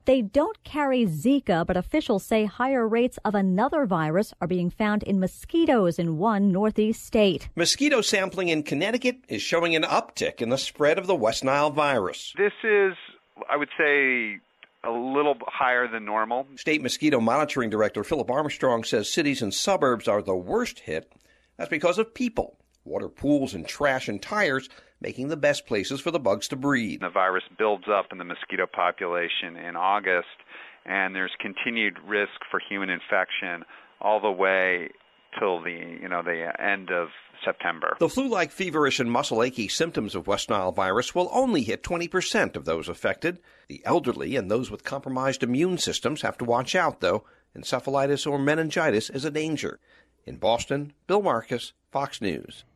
They don't carry Zika, but officials say higher rates of another virus are being found in mosquitoes in one northeast state. Mosquito sampling in Connecticut is showing an uptick in the spread of the West Nile virus. This is, I would say, a little higher than normal. State Mosquito Monitoring Director Philip Armstrong says cities and suburbs are the worst hit. That's because of people. Water pools and trash and tires making the best places for the bugs to breed. The virus builds up in the mosquito population in August, and there's continued risk for human infection all the way till the end of September. The flu-like feverish and muscle achy symptoms of West Nile virus will only hit 20% of those affected. The elderly and those with compromised immune systems have to watch out, though. Encephalitis or meningitis is a danger. In Boston, Bill Marcus, Fox News.